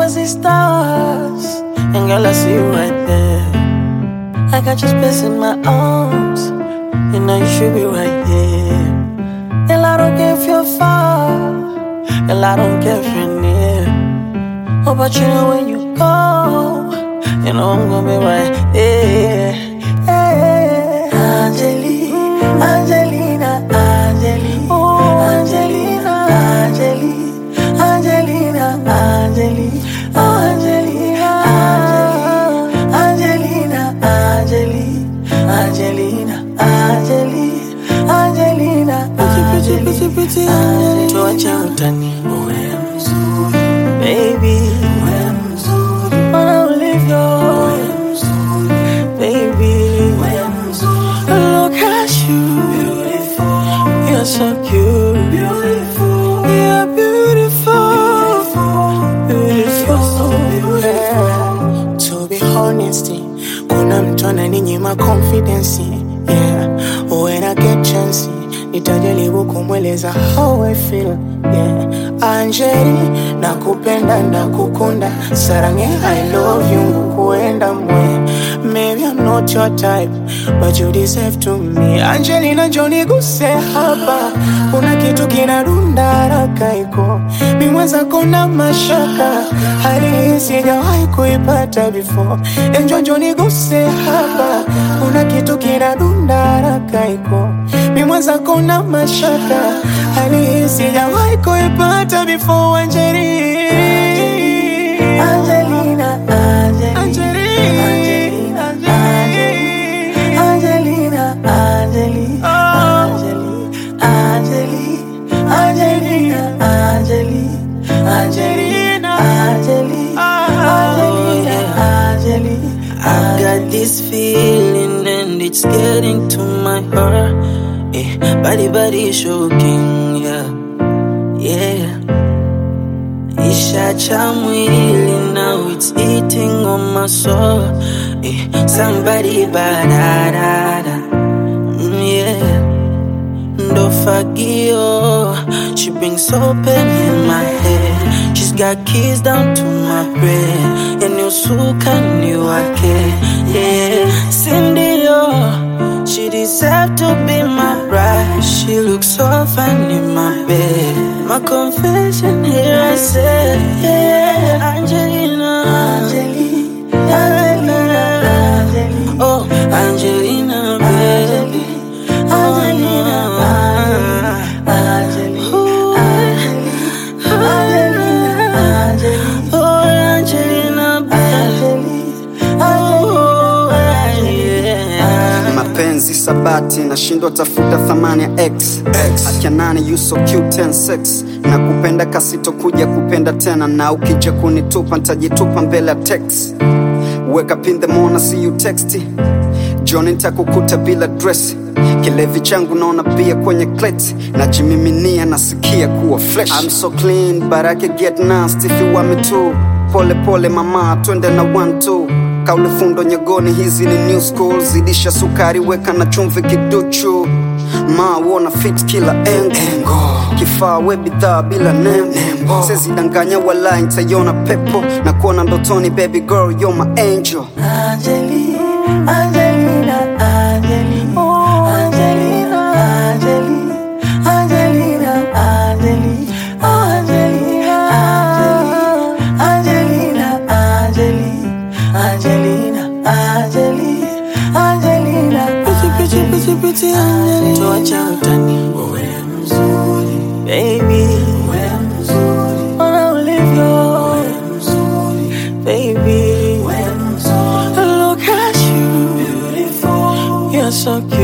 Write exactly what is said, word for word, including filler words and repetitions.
I see stars, and girl, I see you right there. I got your space in my arms, and now you should be right here. Girl, I don't care if you're far, girl, I don't care if you're near. Oh, but you know when you go, you know I'm gonna be right there. Hey, Angelina, Angelina, Angelina, oh, Angelina, Angelina, Angelina, Angelina, oh, Angelina, Angelina, Angelina, Angelina, Angelina, pretty, pretty, pretty, pretty, Angelina. Tuacha utani, wewe mzuri, baby, wewe mzuri, wanna live your baby, wewe mzuri. Look at you, beautiful, you're so cute, beautiful, you're beautiful, beautiful, so beautiful. To be honest, kuna mtu ananinyima confidence, yeah. When I get chance, nitajaribu kumweleza how I feel, yeah. Angeli, nakupenda, nakukunda, sarange I love you, kuenda mwe. Maybe I'm not your type, but you deserve to me. Angelina, Johnny, guse hapa, kuna kitu kinadunda haraka iko mimweza kuna mashaka, hali hii sijawahi kuipata before. Enjo, Johnny, guse hapa, kuna kitu kinadunda haraka iko mimweza kuna mashaka, hali hii sijawahi kuipata before. Angelina, Angelina, Angelina, Angelina, Angelina, Angelina, Angelina, Angelina, Angelina. I got this feeling and it's getting to my heart. Eh, body, body shaking, yeah, yeah. Ishacha mwili, now it's eating on my soul. Eh, somebody badadada, mm, yeah. Ndo fagio, she brings open in my head. She's got keys down to my brain. And you suka ni wake, yeah. Cindy, she deserves to be my bride. She looks so fine in my bed. My confession here I say, yeah. Angelina, Angelina, Angelina, Angelina, oh, Angelina, baby, Angelina, Angelina, Angelina, oh, Angelina, baby, oh, yeah. Mapenzi sabati, nashindwa tafuta thamani ya X, X. Akia nani you so cute and sex. Na kupenda kasito kuja kupenda tena. Na ukija kunitupa nitajitupa mbele ya text. Wake up in the morning, see you texty. Johnny nitakukuta bila dress. Kilevi changu naona bia kwenye kleti. Najimiminia nasikia kuwa fresh. I'm so clean but I can get nasty if you want me to. Pole pole mama, twende na one two. Kauli fundo nyegoni, hizi ni new school. Zidisha sukari, weka na chumvi kiduchu. Ma wanna fit kila engo. Kifaa we bidhaa bila nembo. Sezi danganya wala nitaiona pepo. Na kuona ndotoni baby girl you're my angel. Angelina, Angelina, Angelina, oh, Angelina, Angelina, Angelina, Angelina, oh, Angelina, Angelina, Angelina, Angelina, Angelina, pretty, pretty, pretty, pretty Angelina. Tuacha utani, wewe mzuri, baby, wewe mzuri, wanna live your, wewe mzuri, baby, wewe mzuri. Look at you, beautiful, you're so cute.